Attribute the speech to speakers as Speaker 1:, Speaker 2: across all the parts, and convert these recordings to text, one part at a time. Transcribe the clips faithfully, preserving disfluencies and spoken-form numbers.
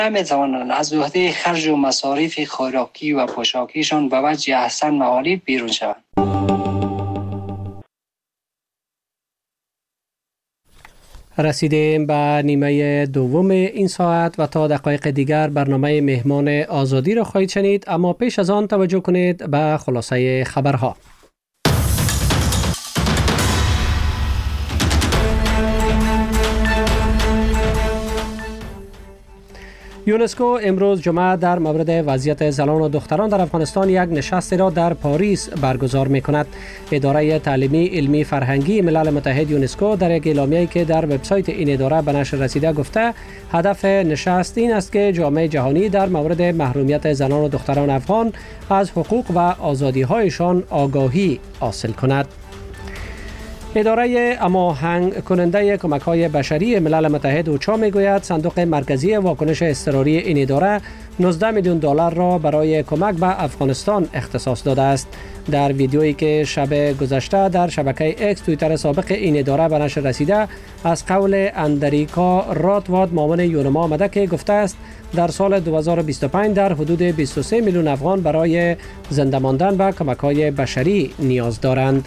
Speaker 1: نمیتوانند از عهده خرج و مصارف خوراکی و پوشاکیشان به وجه احسن معالی بیرون شوند.
Speaker 2: رسیدیم به نیمه دوم این ساعت و تا دقایق دیگر برنامه مهمان آزادی را خواهید شنید، اما پیش از آن توجه کنید به خلاصه خبرها. یونسکو امروز جمعه در مورد وضعیت زنان و دختران در افغانستان یک نشست را در پاریس برگزار می کند. اداره تعلیمی علمی فرهنگی ملل متحد یونسکو در یک اعلامیه‌ای که در وبسایت این اداره به نشر رسیده گفته هدف نشست این است که جامعه جهانی در مورد محرومیت زنان و دختران افغان از حقوق و آزادی‌هایشان آگاهی حاصل کند. اداره هماهنگ کننده کمک‌های بشری ملل متحد اوچا میگوید صندوق مرکزی واکنش اضطراری این اداره نوزده میلیون دلار را برای کمک به افغانستان اختصاص داده است. در ویدیویی که شب گذشته در شبکه اکس توییتر سابق این اداره به نشر رسیده از قول اندریکا راتواد معاون یونما آمده که گفته است در سال دو هزار و بیست و پنج در حدود بیست و سه میلیون افغان برای زنده ماندن به کمک‌های بشری نیاز دارند.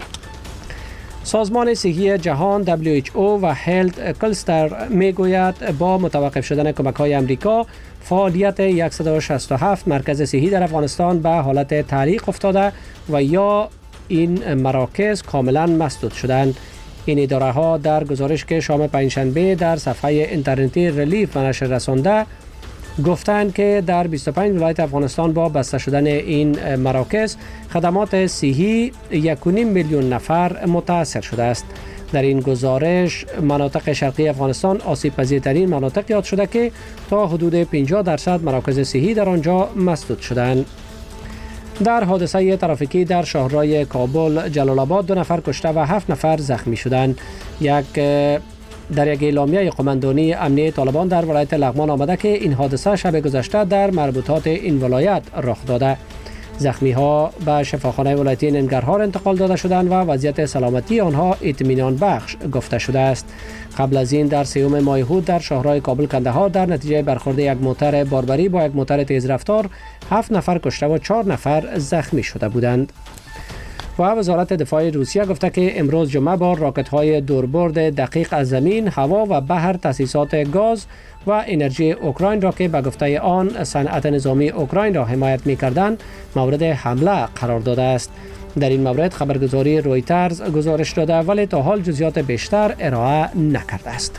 Speaker 2: سازمان صحی جهان دبلیو اچ او و هلت کلستر میگوید با متوقف شدن کمک‌های امریکا فعالیت صد و شصت و هفت مرکز صحی در افغانستان به حالت تعلیق افتاده و یا این مراکز کاملا مسدود شدند. این اداره ها در گزارش که شام پنجشنبه در صفحه اینترنتی ریلیف نشر رسانده گفتند که در بیست و پنج ولایت افغانستان با بسته شدن این مراکز خدمات صحی یک و نیم میلیون نفر متاثر شده است. در این گزارش مناطق شرقی افغانستان آسیب پذیرترین مناطق یاد شده که تا حدود پنجاه درصد مراکز صحی در آنجا مسدود شدند. در حادثه ترافیکی در شاهراه کابل جلال آباد دو نفر کشته و هفت نفر زخمی شدند. یک در یک اعلامیه قماندانی امنیه طالبان در ولایت لغمان آمده که این حادثه شب گذشته در مربوطات این ولایت رخ داده. زخمی ها به شفاخانه ولایتی ننگرهار انتقال داده شدند و وضعیت سلامتی آنها اطمینان بخش گفته شده است. قبل از این در سیوم ماه هود در شاهراه کابل کندهار در نتیجه برخورد یک موتر باربری با یک موتر تیزرفتار هفت نفر کشته و چهار نفر زخمی شده بودند. و وزارت دفاع روسیه گفته که امروز جمعه با راکت‌های دوربرد دقیق از زمین، هوا و بحر تاسیسات گاز و انرژی اوکراین را که به گفته آن صنعت نظامی اوکراین را حمایت می‌کردند مورد حمله قرار داده است. در این مورد خبرگزاری رویترز گزارش داده ولی تا حال جزئیات بیشتر ارائه نکرده است.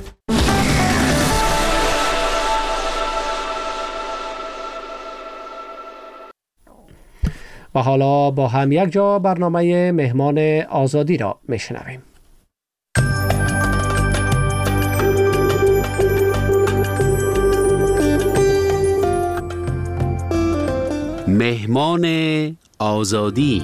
Speaker 2: و حالا با هم یک جا برنامه مهمان آزادی را میشنویم.
Speaker 3: مهمان آزادی.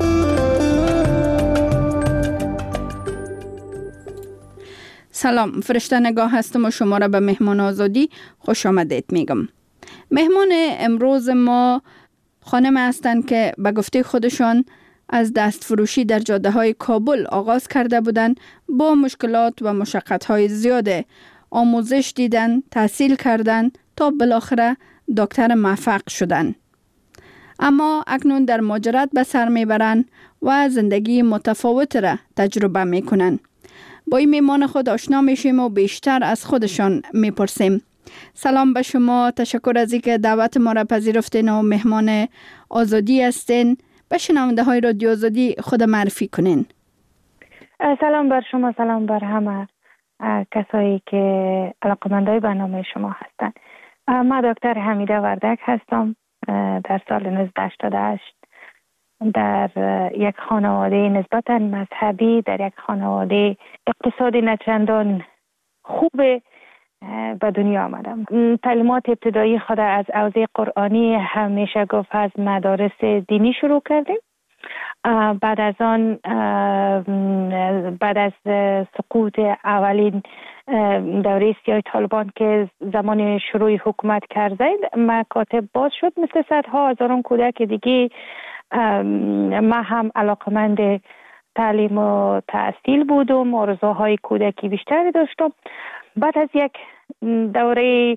Speaker 4: سلام، فرشته نگاه هستم و شما را به مهمان آزادی خوش آمدید میگم. مهمان امروز ما خانم هستند که به گفته خودشان از دست فروشی در جاده های کابل آغاز کرده بودند. با مشکلات و مشقت های زیاده آموزش دیدن، تحصیل کردن تا بالاخره دکتر موفق شدن. اما اکنون در مهاجرت به سر میبرند و زندگی متفاوت را تجربه میکنن. با این میمان خود آشنا میشیم و بیشتر از خودشان میپرسیم. سلام به شما، تشکر از اینکه دعوت ما را پذیرفتین و مهمان آزادی هستین. به شنونده های رادیو آزادی خود معرفی کنین.
Speaker 5: سلام بر شما، سلام بر همه کسایی که علاقه‌مندای برنامه شما هستند. من دکتر حمیده وردک هستم. در سال نوزده هشتاد و هشت در یک خانواده نسبتاً مذهبی، در یک خانواده اقتصادی نچندان خوب به دنیا آمدم. تعلیمات ابتدایی خود از حوزه قرآنی همیشه گفت از مدارس دینی شروع کردیم. بعد از آن بعد از سقوط اولین دوره سیاه طالبان که زمان شروع حکومت کرده مکاتب باز شد، مثل صدها هزاران کودک دیگه ما هم علاقمند تعلیم و تحصیل بودم، آرزوهای کودکی بیشتری داشتم. بعد از یک دوره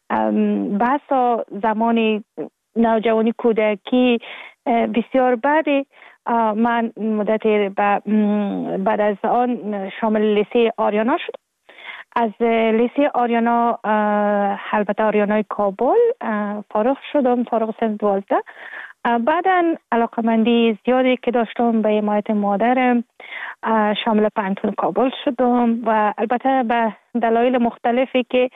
Speaker 5: بحثا زمان نوجوانی کودکی بسیار بعد من مدت بعد از آن شامل لیسه آریانا شد. از لیسه آریانا البته آریانای کابل فارغ شدم، فارغ سن دوازده. بعدا علاقمندی زیادی که داشتم به حمایت مادرم شامل پانتون کابل شدم و البته به دلایل مختلفی که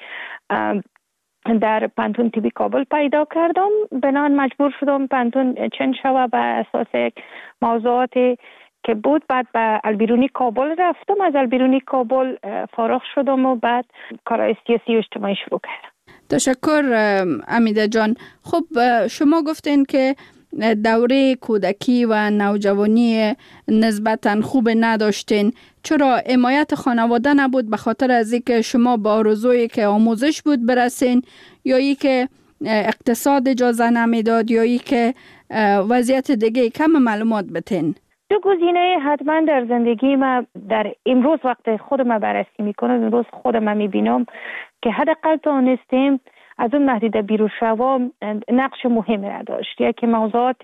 Speaker 5: در پانتون تیبی کابل پیدا کردم بنان مجبور شدم پانتون چنج شوه به اساس یک موضوعاتی که بود. بعد به البیرونی کابل رفتم، از البیرونی کابل فارغ شدم و بعد کارهای سیاسی و اجتماعی شروع کردم.
Speaker 4: تشکر امیده جان. خب شما گفتین که دوره کودکی و نوجوانی نسبتاً خوب نداشتین. چرا حمایت خانواده نبود؟ به خاطر از اینکه شما با آرزویی که آموزش بود برسین، یا ای که اقتصاد اجازه نمیداد، یا ای که وضعیت دیگه؟ کم معلومات بتین.
Speaker 5: دو گزینه حتما در زندگی ما در امروز وقت خودم بررسی میکنم، امروز خودم میبینم که حداقل تونستیم از اون محدوده بیرون شوم نقش مهمی را داشت. یکی موضوعات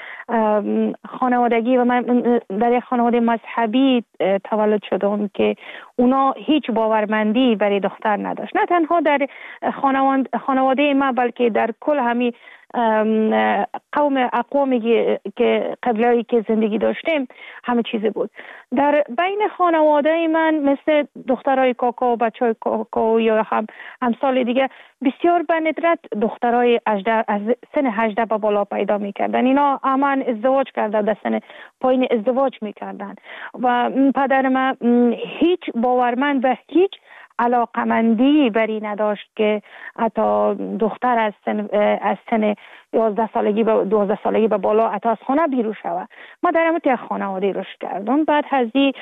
Speaker 5: خانوادگی و من در یک خانواده مذهبی تولد شدم که اونا هیچ باورمندی برای دختر نداشت، نه تنها در خانواده ما بلکه در کل همین قوم اقوامی که قبلی که زندگی داشتیم همه چیزی بود. در بین خانواده من مثل دخترای کاکا و بچهای کاکا یا هم همسال دیگه بسیار به ندرت دخترای از سن هجده به بالا پیدا میکردن. اینا همان ازدواج کردن، در سن پایین ازدواج میکردن و پدر من هیچ باورمند و هیچ علاقمندی بری نداشت که حتی دختر از سن از سن یازده سالگی به دوازده سالگی به بالا حتی از خانه بیرون شود. ما در همون یک خانواده رشد کردم. بعد از این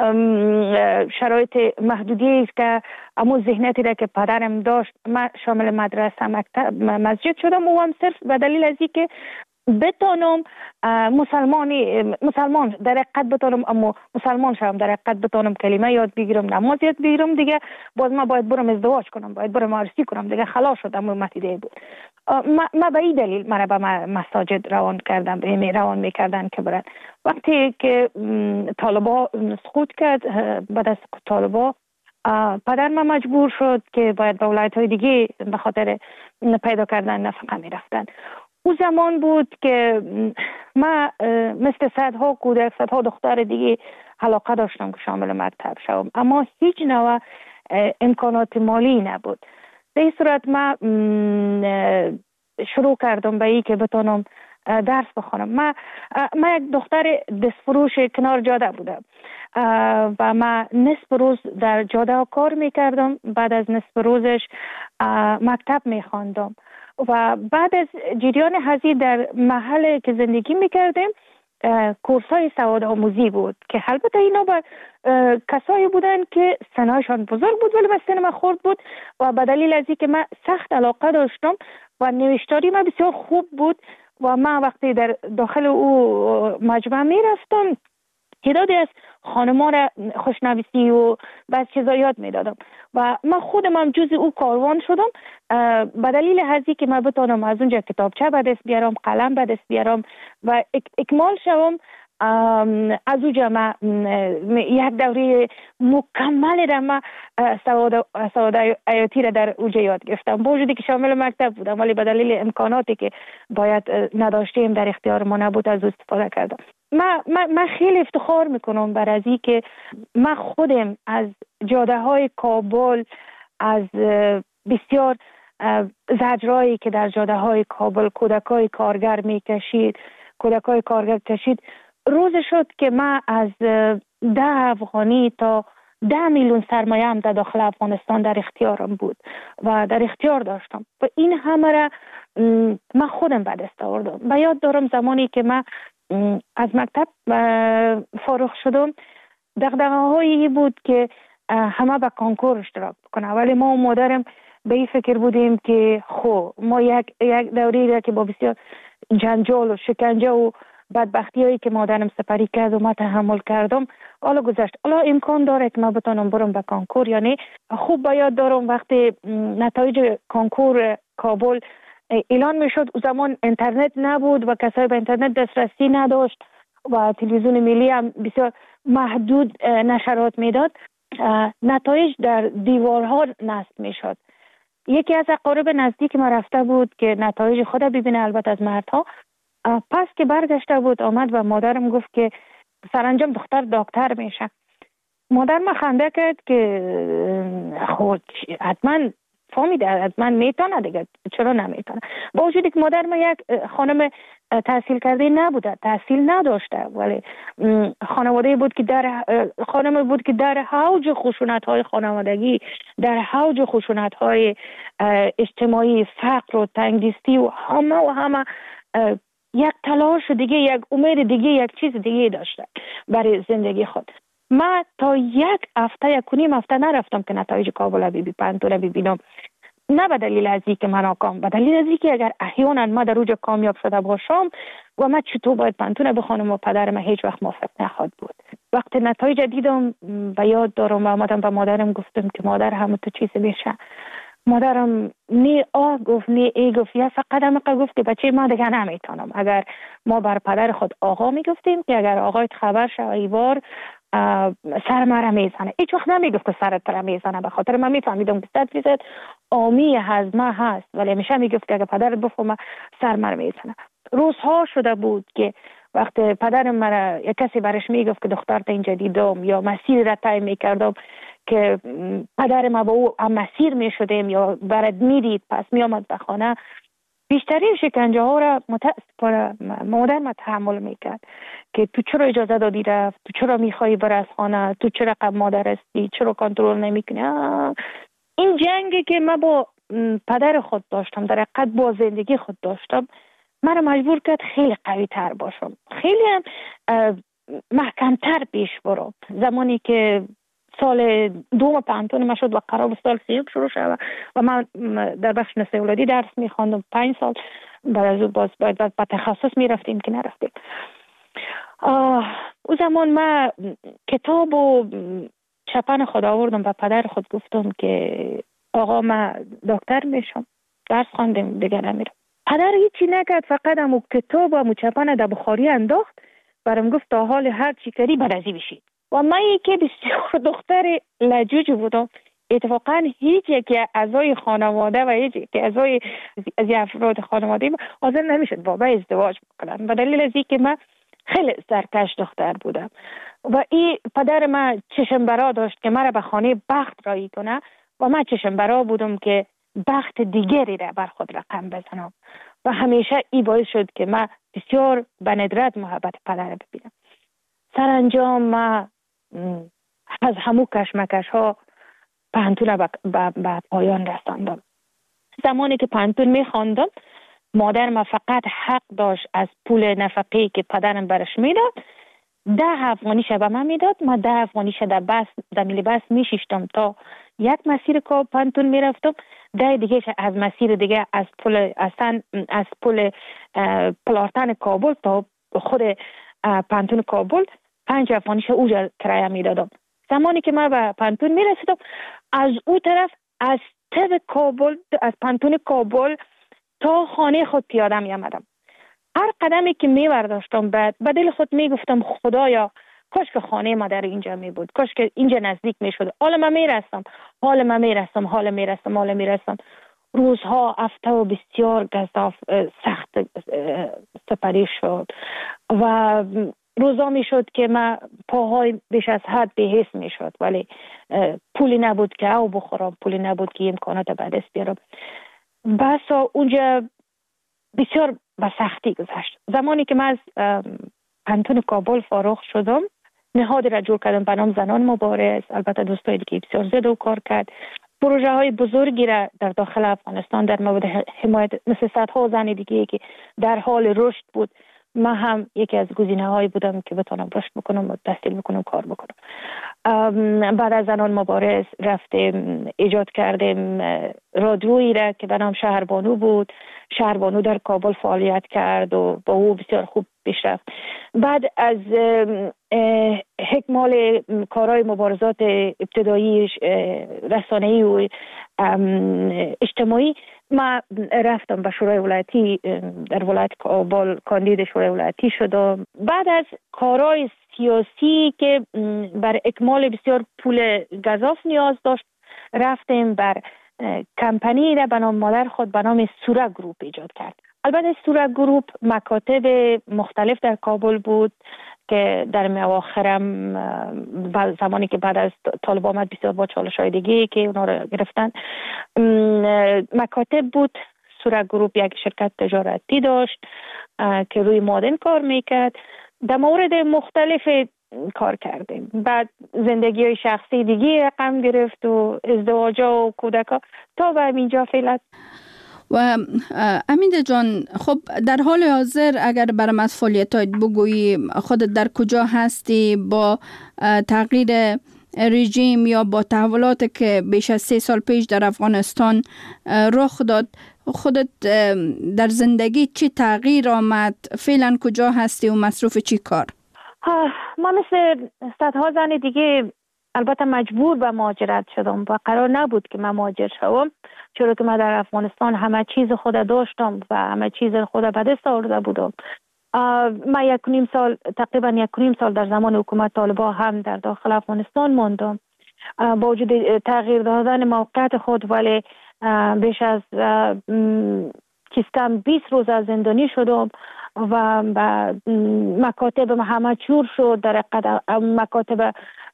Speaker 5: شرایط محدودی است که امو ذهنیتی را که پدرم داشت، من شامل مدرسه مکتب مسجد شدم و هم صرف به دلیل از اینکه بتونم مسلمانی مسلمان در حقیقت بتونم اما مسلمان شوم، در حقیقت بتونم کلمه یاد بگیرم، نماز یاد بگیرم، دیگه باز ما باید برم ازدواج کنم، باید برم عروسی کنم، دیگه خلاص شد. اما متیده بود ما, ما به این دلیل مرا به مساجد روان کردم، به می روان میکردن که برن. وقتی که طالبا سقوط کرد، بعد از طالبا پدر ما مجبور شد که باید به ولایت های دیگه به خاطر پیدا کردن نفقه می رفتن. او زمان بود که من مثل صدها کودک، صدها دختر دیگه علاقه داشتم که شامل مکتب شوم، اما هیچ نوع امکانات مالی نبود. به این صورت من شروع کردم به این که بتونم درس بخونم. من من یک دختر دستفروش کنار جاده بودم و من نصف روز در جاده کار میکردم، بعد از نصف روزش مکتب میخواندم و بعد از جریان هزی در محل که زندگی میکردیم کورس های سواد آموزی بود که البته اینا با کسایی بودن که سنهایشان بزرگ بود ولی سن من خورد بود و به دلیل از اینکه من سخت علاقه داشتم و نوشتاری من بسیار خوب بود و من وقتی در داخل او مجمع میرفتم تعدادی از خانمان را خوشنویسی و بعض چیزا یاد میدادم و من خودم هم جز او کاروان شدم به دلیل هزی که من بتونم از اونجا کتابچه به دست بیارم، قلم به دست بیارم و اکمال شوم. از اونجا من یک دوره مکمل را من سواد سواد حیاتی را در اونجا یاد گرفتم، با وجودی که شامل مکتب بودم ولی به دلیل امکاناتی که باید نداشتیم در اختیار ما نبود از استفاده کردم. من, من, من خیلی افتخار میکنم بر از این که من خودم از جاده های کابل، از بسیار زجرایی که در جاده های کابل کودکای کارگر میکشید کودکای کارگر کشید روز شد که من از ده افغانی تا ده میلیون سرمایه هم در داخل افغانستان در اختیارم بود و در اختیار داشتم و این همه را من خودم به دست آوردم. و یاد دارم زمانی که من از مکتب فارغ شدم دغدغه‌هایی بود که همه به کنکور اشتراک بکنه، ولی ما و مادرم به این فکر بودیم که خب ما یک یک دوری را که با بسیار جنجال و شکنجه و بدبختی هایی که مادرم سپری کرد و ما تحمل کردم حالا گذشت. حالا امکان داره که ما بتونم برم به کانکور، یعنی خوب باید دارم وقتی نتایج کانکور کابل اعلان میشد، او زمان اینترنت نبود و کسایی به اینترنت دسترسی نداشت و تلویزیون ملی هم بسیار محدود نشرات میداد. نتایج در دیوارها نصب میشد. یکی از اقارب نزدیک ما رفته بود که نتایج خود ببینه، البته از مردها. پس که برگشته بود آمد و مادرم گفت که سرانجام دختر دکتر میشه. مادر ما خنده کرد که خود حتما فهمیده، حتما میتونه دیگه، چرا نمیتونه؟ با وجودی که مادر ما یک خانم تحصیل کرده نبوده، تحصیل نداشته، ولی خانواده بود که در خانم بود که در حوج خشونت های خانوادگی، در حوج خشونت های اجتماعی، فقر و تنگدستی و همه و همه یک تلاش دیگه، یک امید دیگه، یک چیز دیگه داشته برای زندگی خود. من تا یک هفته یک و نیم هفته نرفتم که نتایج کابل بی بی پنتون ببینم، نه به دلیل از اینکه من ناکام، به دلیل از اینکه اگر احیانا ما در اوج کامیاب شده باشم و من چطور باید پنتون بخونم و پدر من هیچ وقت موافق نخواهد بود. وقتی نتایج دیدم به یاد دارم و آمدم به مادرم گفتم که مادر همه تو چیز میشه. مادرم نی آه گفت نی ای گفت، یا فقط هم گفت که بچه ما دیگه نمیتونم. اگر ما بر پدر خود آقا میگفتیم که اگر آقایت خبر شد ایوار سر مرا میزنه، هیچ وقت نمیگفت که سرت را میزنه، به خاطر من میفهمیدم که صد فیصد آمی هضمه هست، ولی همیشه میگفت که اگر پدرت بفهمه سر مرا میزنه. روزها شده بود که وقتی پدرم مرا یک کسی برش میگفت که دخترت اینجا دیدم یا مسیر را طی میکردم که پدر ما با او هم مسیر میشدیم یا برد میدید، پس میامد به خانه، بیشترین شکنجه ها را متاسفانه مادر ما تحمل میکرد که تو چرا اجازه دادی رفت، تو چرا میخوایی بر از خانه، تو چرا قبل مادر هستی، چرا کنترل نمیکنی. این جنگی که من با پدر خود داشتم، در حقیقت با زندگی خود داشتم، من مجبور کرد خیلی قوی تر باشم، خیلی هم محکم تر پیش برم. زمانی که سال دوم پانتون ما شد و قرار سال سیوم شروع شد و من در بخش نسل اولادی درس میخواندم پنج سال، بعد از اون باز باید به تخصص میرفتیم که نرفتیم. او زمان من کتاب و چپن خود آوردم و پدر خود گفتم که آقا من دکتر میشم، درس خواندم دیگه نمیرم. پدر هیچی نکرد، فقط همو کتاب و همو چپن در بخاری انداخت، برام گفت تا حال هر چی کردی برازی بشید. و من یکی بسیار دختر لجوج بودم، اتفاقا هیچ یکی اعضای خانواده و هیچ یکی اعضای از افراد خانواده حاضر نمیشد با من ازدواج بکنن، به دلیل از اینکه من خیلی سرکش دختر بودم و این پدر من چشم برا داشت که مرا به خانه بخت رایی کنه و من چشم برا بودم که بخت دیگری را بر خود رقم بزنم و همیشه این باعث شد که من بسیار به ندرت محبت پدر را ببینم. سرانجام من از همو کشمکش ها پانتون به پایان رساندم. زمانی که پانتون می خواندم، مادر ما فقط حق داشت از پول نفقه که پدرم برش میداد ده افغانیش به من میداد. ما ده افغانیش در بس در میلی بس میشیشتم تا یک مسیر که پانتون میرفتم، ده دیگه از مسیر دیگه از پول اصلا از پول پلارتن کابل تا خود پانتون کابل پنج افغانیش اوجا کرایه میدادم. زمانی که من به پانتون میرسیدم، از او طرف از تب کابل، از پانتون کابل تا خانه خود پیاده می آمدم. هر قدمی که می برداشتم بعد به دل خود می گفتم خدایا کاش که خانه ما در اینجا می بود، کاش که اینجا نزدیک می شد. حالا من می رسم، حالا من می رسم، حالا می رسم، حالا می رسم. روزها هفته و بسیار گزاف سخت سپری شد و روزا می شد که من پاهای بیش از حد بهیس می شد، ولی پولی نبود که او بخورم، پولی نبود که امکانات به دست بیارم. بسا اونجا بسیار به سختی گذشت. زمانی که من از پانتون کابل فارغ شدم، نهادی را جور کردم به نام زنان مبارز. البته دوستای دیگه بسیار زیاد و کار کرد. پروژه های بزرگی را در داخل افغانستان در مورد حمایت مثل صدها زن دیگه که در حال رشد بود، من هم یکی از گزینه هایی بودم که بتونم رشد بکنم و تحصیل بکنم، کار بکنم. بعد از زنان مبارز رفتیم ایجاد کردیم رادیویی را که به نام شهربانو بود شهربانو در کابل فعالیت کرد و با او بسیار خوب پیش رفت. بعد از حکمال کارهای مبارزات ابتدایی رسانه‌ای و اجتماعی ما رفتم به شورای ولایتی در ولایت کابل کاندید شورای ولایتی شدم. بعد از کارهای سیاسی که بر اکمال بسیار پول گزاف نیاز داشت رفتیم بر کمپانی را به نام مادر خود به نام سورا گروپ ایجاد کرد. البته سورا گروپ مکاتب مختلف در کابل بود که در مواخرم زمانی که بعد از طالب آمد بسیار با چالش های دیگه که اونا رو گرفتن مکاتب بود. سورا گروپ یک شرکت تجارتی داشت که روی مادن کار میکرد. در مورد مختلف کار کردیم. بعد زندگی های شخصی دیگه رقم گرفت و ازدواجا و کودکا تا به اینجا فعلا.
Speaker 4: و امیده جان، خب در حال حاضر اگر برام از فعالیتات بگویی، خودت در کجا هستی با تغییر رژیم یا با تحولات که بیش از سه سال پیش در افغانستان رخ داد، خودت در زندگی چی تغییر آمد؟ فعلا کجا هستی و مصروف چی کار؟
Speaker 5: ما مثل صدها زن دیگه البته مجبور به مهاجرت شدم و قرار نبود که من مهاجر شوم، چرا که من در افغانستان همه چیز خود داشتم و همه چیز خود به دست آورده بودم. من یک و نیم سال تقریبا یک و نیم سال در زمان حکومت طالبان هم در داخل افغانستان ماندم با وجود تغییر دادن موقعیت خود، ولی بیش از کم بیست روز از زندانی شدم و مکاتب همه چور شد. در مکاتب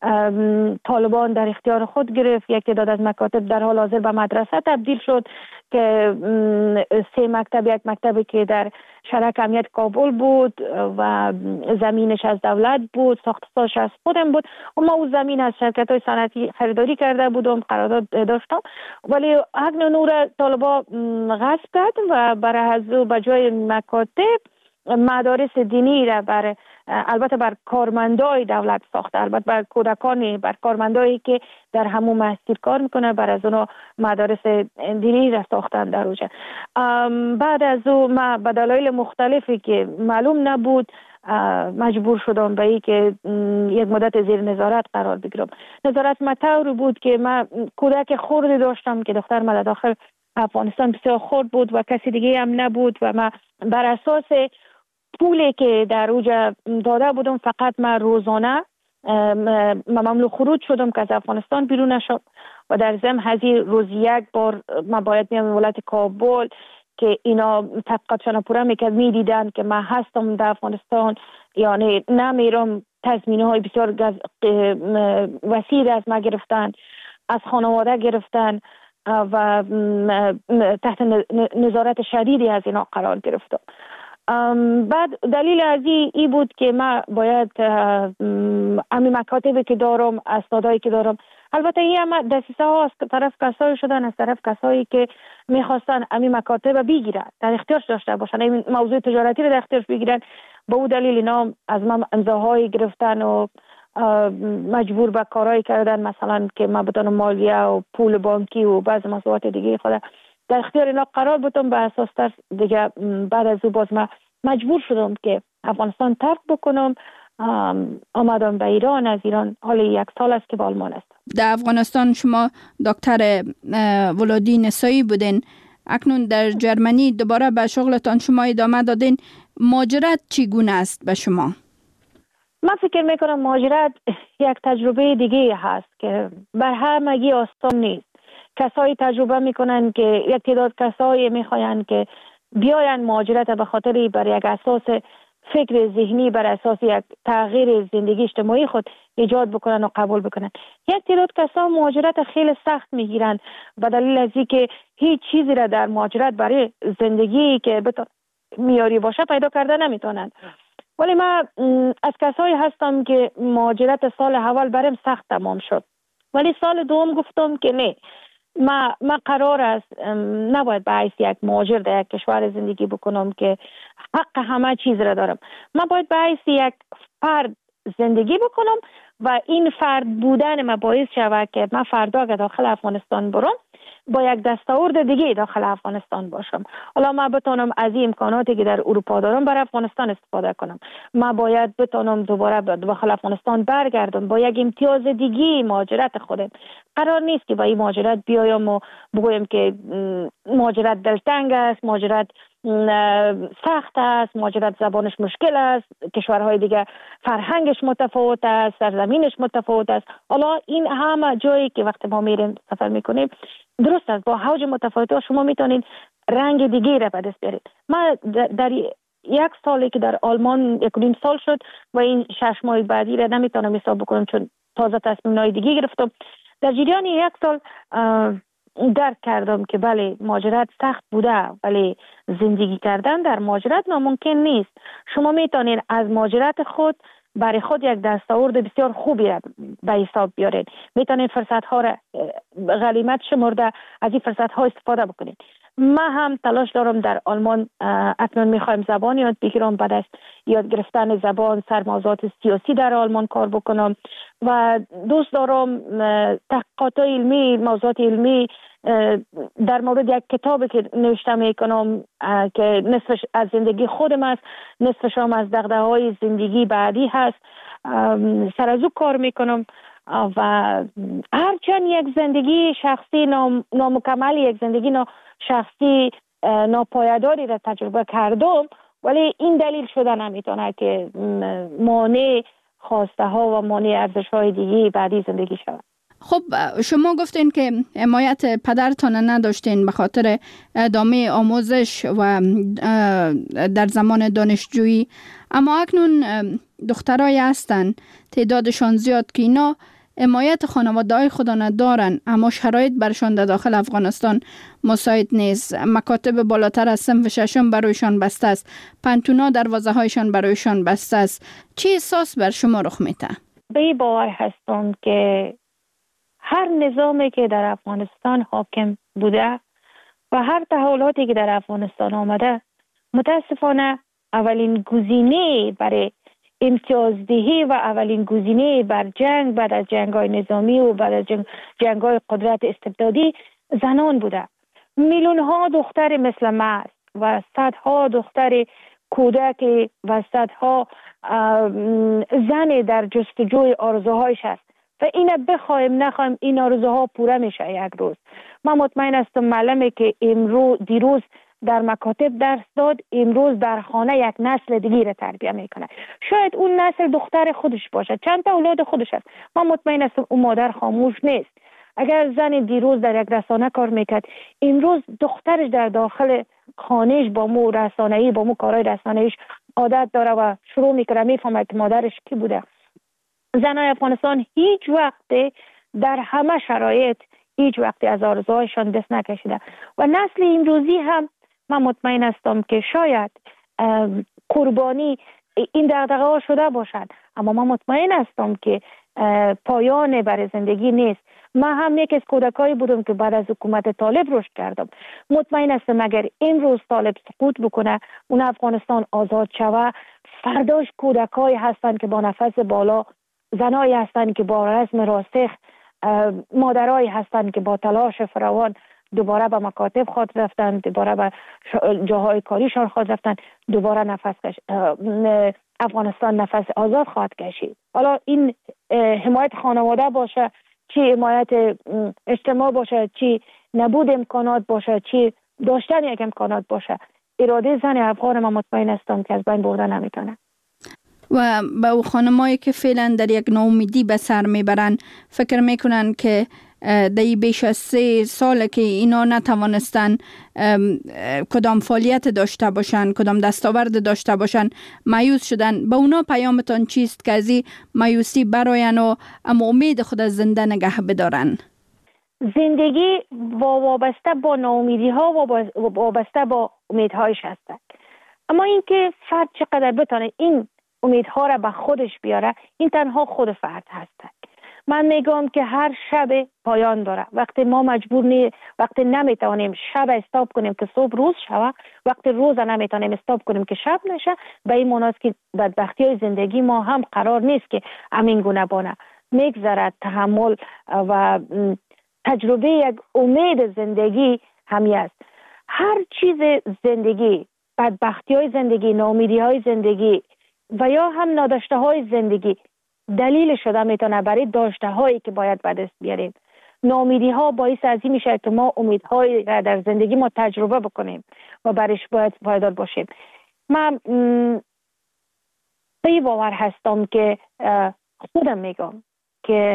Speaker 5: طالبان در اختیار خود گرفت. یک تعداد از مکاتب در حال حاضر به مدرسه تبدیل شد که سه مکتب، یک مکتبی که در شرک امنیت کابل بود و زمینش از دولت بود، ساختش از خودم بود و ما اون زمین از شرکت های صنعتی خریداری کرده بودم، قرارداد داشتم، ولی حق نور طالبان غصب کرد و برای از به جای مکاتب مدارس دینی را بر البته بر کارمندای دولت ساخته، البته بر کودکانی، بر کارمندایی که در همون مسیر کار میکنه، بر از اونها مدارس دینی را ساختن در اوجه. بعد از اون ما به دلایل مختلفی که معلوم نبود مجبور شدم به این که یک مدت زیر نظارت قرار بگیرم. نظارت مطور بود که من کودک خردی داشتم که دختر من داخل افغانستان بسیار خرد بود و کسی دیگه هم نبود و من بر اساس پولی که در اوجه داده بودم فقط من روزانه مملو خروج شدم که از افغانستان بیرون نشد و در ضمن هزی روز یک بار من باید میام ولایت کابل که اینا تحقیقاتشان پورا میکرد، میدیدن که من هستم در افغانستان یعنی نمیرم. تضمینه های بسیار وسیع از ما گرفتن، از خانواده گرفتن و تحت نظارت شدیدی از اینا قرار گرفتم. بعد دلیل از ای, ای بود که من باید امی مکاتبی که دارم، اسنادایی که دارم، البته این هم دسیسه ها از طرف کسایی شدن، از طرف کسایی که میخواستن امی مکاتب بگیرن، در اختیارش داشته باشن، این موضوع تجارتی رو در اختیارش بگیرن. با او دلیل اینا از من امضاهایی گرفتن و مجبور به کارهایی کردن، مثلا که من بتونم مالیه و پول بانکی و بعض مسئولیت دیگه خود در اختیار اینا قرار بودم. به اساس تر دیگه بعد از او باز من مجبور شدم که افغانستان ترک بکنم. آمدم به ایران. از ایران حال یک سال است که با آلمان است.
Speaker 4: در افغانستان شما دکتر ولادی نسایی بودین، اکنون در جرمنی دوباره به شغلتان شما ادامه دادین. مهاجرت چگونه است به شما؟
Speaker 5: من فکر میکنم مهاجرت یک تجربه دیگه هست که بر همگی آسان نیست. کسایی تجربه میکنن که یک تعداد کسایی میخواین که بیاین مهاجرت به خاطر بر یک اساس فکر ذهنی، بر اساس یک تغییر زندگی اجتماعی خود ایجاد بکنن و قبول بکنن. یک تعداد کسا مهاجرت خیلی سخت میگیرن به دلیل از اینکه هیچ چیزی را در مهاجرت برای زندگی که میاری باشه پیدا کرده نمیتونن. ولی من از کسایی هستم که مهاجرت سال اول برام سخت تمام شد، ولی سال دوم گفتم که نه، ما ما قرار است نباید به حیث یک مهاجر در یک کشور زندگی بکنم که حق همه چیز را دارم. من باید به حیث یک فرد زندگی بکنم و این فرد بودن ما باعث شود که من فردا اگر داخل افغانستان برم با یک دستاورد دیگه داخل افغانستان باشم. حالا من بتونم از این امکاناتی که در اروپا دارم بر افغانستان استفاده کنم. من باید بتونم دوباره به داخل افغانستان برگردم با یک امتیاز دیگه مهاجرت خودم. قرار نیست که با این مهاجرت بیایم و بگویم که مهاجرت دلتنگ است، مهاجرت سخت است، مهاجرت زبانش مشکل است، کشورهای دیگه فرهنگش متفاوت است، سرزمینش متفاوت است. حالا این همه جایی که وقتی ما میریم سفر میکنیم درست است، با حوج متفاوت شما میتونید رنگ دیگه را به دست بیارید. من در یک سالی که در آلمان یک نیم سال شد و این شش ماه بعدی را نمیتونم حساب بکنم چون تازه تصمیم‌های دیگه گرفتم. در جریان یک سال درک کردم که بله مهاجرت سخت بوده، ولی زندگی کردن در مهاجرت ناممکن نیست. شما میتونید از مهاجرت خود برای خود یک دستاورد بسیار خوبی را به حساب بیارید. میتونید فرصت ها را غنیمت شمرده از این فرصت ها استفاده بکنید. من هم تلاش دارم در آلمان اکنون میخوایم زبان یاد بگیرم، بعد از یاد گرفتن زبان سر موضوعات سیاسی در آلمان کار بکنم و دوست دارم تحقیقات علمی، موضوعات علمی در مورد یک کتابی که نوشته میکنم که نصفش از زندگی خودم است، نصفش هم از دغدغه‌های زندگی بعدی هست، سر از او کار میکنم و هرچند یک زندگی شخصی نام، نامکمل، یک زندگی نا شخصی ناپایداری را تجربه کردم، ولی این دلیل شده نمیتونه که مانع خواسته ها و مانع ارزش های دیگه بعدی زندگی شود.
Speaker 4: خب شما گفتین که حمایت پدرتان نداشتین به خاطر ادامه آموزش و در زمان دانشجویی، اما اکنون دخترای هستن تعدادشان زیاد که اینا حمایت خانواده‌های خود ندارن، اما شرایط برشان در داخل افغانستان مساعد نیست. مکاتب بالاتر از صنف ششم برایشان بسته است، پنتونا دروازه هایشان برایشان بسته است. چه احساس بر شما رخ میده؟
Speaker 5: به این باور هستم که هر نظامی که در افغانستان حاکم بوده و هر تحولاتی که در افغانستان آمده متاسفانه اولین گزینه برای امتیازدهی و اولین گزینه بر جنگ بعد از جنگ‌های نظامی و بعد از جنگ جنگ‌های قدرت استبدادی زنان بوده. میلیون ها دختر مثل من و صدها دختر کودک و صدها زن در جستجوی آرزوهایش است و اینه بخوایم نخوایم این آرزوها پوره میشه یک روز. من مطمئن هستم معلمی که امروز دیروز در مکاتب درس داد امروز در خانه یک نسل دیگه را تربیت میکنه. شاید اون نسل دختر خودش باشه، چند تا اولاد خودش است. من مطمئن هستم اون مادر خاموش نیست. اگر زن دیروز در یک رسانه کار میکرد امروز دخترش در داخل خانهش با مو رسانه‌ای با مو کارهای رسانه‌ایش عادت داره و شروع میکنه میفهمه که مادرش کی بوده. زنای افغانستان هیچ وقت در همه شرایط هیچ وقت از آرزوهایشان دست نکشیده و نسل امروزی هم من مطمئن هستم که شاید قربانی این دغدغه ها شده باشد، اما من مطمئن هستم که پایان برای زندگی نیست. من هم یک از کودکایی بودم که بعد از حکومت طالب رشد کردم. مطمئن هستم اگر امروز طالب سقوط بکنه اون افغانستان آزاد شود، فرداش کودکایی هستند که با نفس بالا، زنایی هستند که با رسم راسخ، مادرایی هستند که با تلاش فراوان دوباره به مکاتب خود رفتن، دوباره به جاهای کاریشان خود رفتن، دوباره نفس کش... افغانستان نفس آزاد خواهد کشید. حالا این حمایت خانواده باشه، چی حمایت اجتماع باشه، چی نبود امکانات باشه، چی داشتن یک امکانات باشه، اراده زن افغان من مطمئن هستم که از بین برده نمیتونه.
Speaker 4: و به او خانمایی که فعلا در یک ناامیدی به سر میبرن، فکر میکنن که در بیش از سه سال که اینا نتوانستن کدام فعالیت داشته باشن، کدام دستاورد داشته باشن، مایوس شدن. به اونا پیامتان چیست که از این مایوسی براین و اما امید خود از زنده نگه بدارن؟
Speaker 5: زندگی وابسته با ناامیدی ها و وابسته با امیدهایش هستند، اما اینکه فرد چقدر بتونه این امیدها را به خودش بیاره این تنها خود فرد هستند. من میگم که هر شب پایان داره. وقتی ما مجبور نی وقتی نمیتونیم شب استاپ کنیم که صبح روز شوه، وقتی روز نمیتونیم استاپ کنیم که شب نشه، به این معناست که بدبختی های زندگی ما هم قرار نیست که همین گونه بانه. میگذرد تحمل و تجربه یک امید زندگی همی است. هر چیز زندگی، بدبختی های زندگی، ناامیدی های زندگی و یا هم ناداشته های زندگی دلیل شده میتونه برای داشته هایی که باید به دست بیاریم. ناامیدی ها باعث از این میشه که ما امیدهای در زندگی ما تجربه بکنیم و برایش باید پایدار باشیم. من به باور هستم که خودم میگم که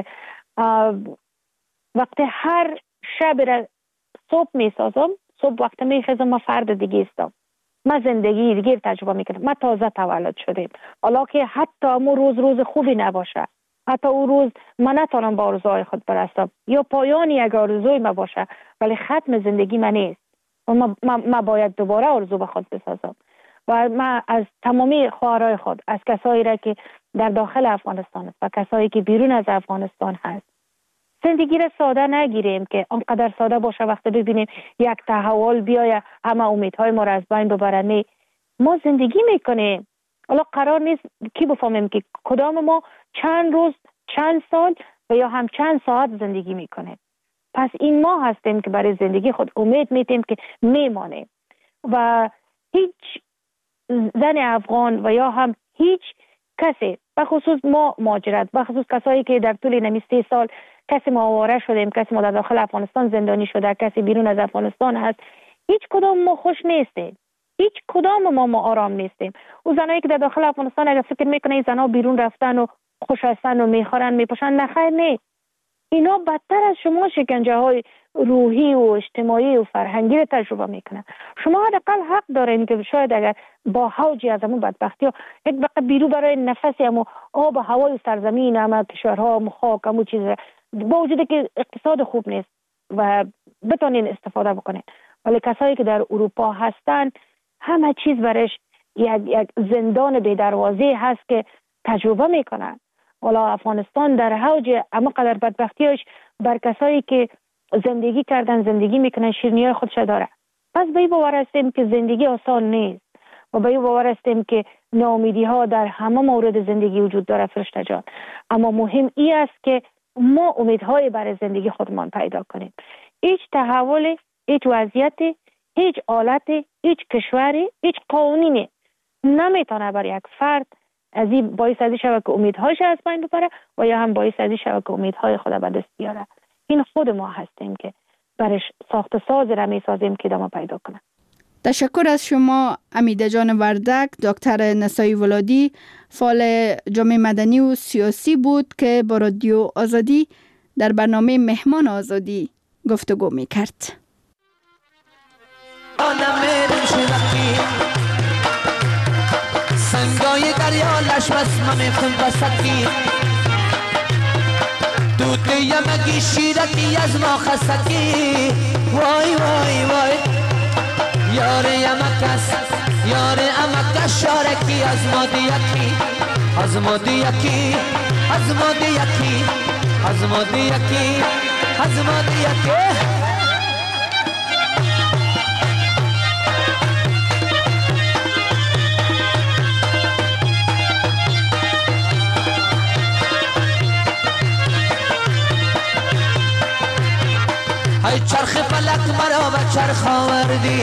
Speaker 5: وقتی هر شب را صبح میسازم، صبح وقتی میخیزم ما فرد دیگه استم، ما زندگی دیگه تجربه میکنم. ما تازه تولد شدیم، حالا که حتی امو روز روز خوبی نباشه، حتی او روز من نتونم با آرزوهای خود برسم یا پایان یک آرزوی ما باشه، ولی ختم زندگی من نیست و ما, ما, ما باید دوباره آرزو به خود بسازم. و من از تمامی خواهرای خود، از کسایی را که در داخل افغانستان است و کسایی که بیرون از افغانستان هست، زندگی را ساده نگیریم که آنقدر ساده باشه وقتی ببینیم یک تحول بیاید همه امیدهای ما را از بین ببره. ما زندگی میکنیم، حالا قرار نیست کی بفهمیم که کدام ما چند روز، چند سال و یا هم چند ساعت زندگی میکنیم. پس این ما هستیم که برای زندگی خود امید میتیم که میمانیم و هیچ زن افغان و یا هم هیچ کسی، بخصوص ما مهاجرت، بخصوص کسایی که در طول نمی سی سال کسی ما آواره شدیم، کسی ما در داخل افغانستان زندانی شده، کسی بیرون از افغانستان هست، هیچ کدام ما خوش نیستیم، هیچ کدام ما ما آرام نیستیم. او زنایی که در داخل افغانستان اگر فکر میکنه این زنا بیرون رفتن و خوش هستن و میخورن میپوشن، نخیر نه، اینا بدتر از شما شکنجه های روحی و اجتماعی و فرهنگی رو تجربه میکنن. شما حداقل حق دارین که شاید اگر با حوجی از همون بدبختی ها یک بقیه بیرو برای نفسی همون آب و هوای سرزمین همه کشورها همون خاک همون چیز با وجود که اقتصاد خوب نیست و بتونین استفاده بکنین، ولی کسایی که در اروپا هستن همه چیز برش یک, یک زندان بی دروازه هست که تجربه میکنن. والا افغانستان در حوج اما قدر بدبختیش بر کسایی که زندگی کردن زندگی میکنن شیرینی‌های خودش داره. پس به این باور هستیم که زندگی آسان نیست و به این باور هستیم که ناامیدی ها در همه مورد زندگی وجود داره فرشته جان، اما مهم این است که ما امیدهای برای زندگی خودمان پیدا کنیم. هیچ تحول، هیچ وضعیتی، هیچ حالتی، هیچ کشوری، هیچ قانونی نمیتونه برای یک فرد از این باعث ازی شود که امیدهایش از بین ببره و یا هم باعث ازی شود که امیدهای خود به دست بیاره. این خود ما هستیم که برش ساخت ساز را میسازیم که ادامه پیدا کنه.
Speaker 4: تشکر از شما امیده جان وردک. دکتر نسایی ولادی فعال جامعه مدنی و سیاسی بود که با رادیو آزادی در برنامه مهمان آزادی گفتگو میکرد.
Speaker 6: سنگای دریا لش بس من بسکی دوده یمگی شیرکی از ما خسکی وای وای وای یار یمکس یار امکس شارکی از ما دیکی از ما دیکی از ما دیکی از ما دیکی از ما دیکی ای چرخ فلک مرا به چرخ آوردی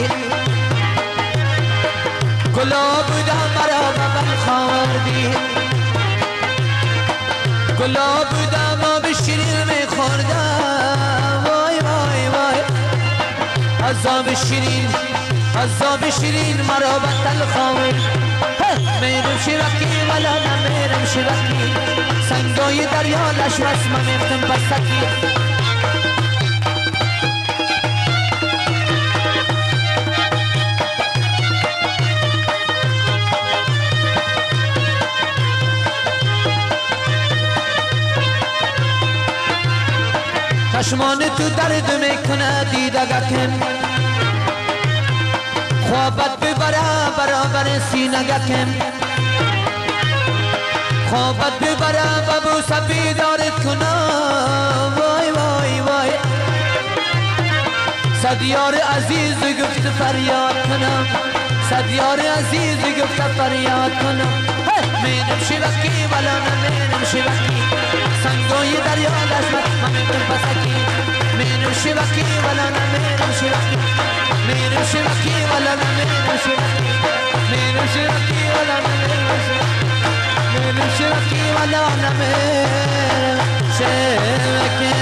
Speaker 6: گلاب بودم مرا به بلخ آوردی گلاب بودم آب شیرین میخوردم وای وای وای از آب شیرین از آب شیرین مرا به تلخ آوردی میرم شیرکی ولا نمیرم شیرکی سنگای دریا لش بس من میفتم بسکی چشمان تو درد میکنه دیدگکم خوابت ببره برابر سینگکم خوابت ببرم و بوسه بیدارت کنم وای وای وای صد یار عزیز گفت فریاد کنم صد یار عزیز گفت فریاد کنم مینم شبکی ولا نمینم شبکی سنگوی دریا دشمت ممکن پسکی مینم شبکی ولا نمینم شبکی مینم شبکی ولا نمینم شبکی مینم شبکی ولا نمینم شبکی مینم شبکی ولا نمینم شبکی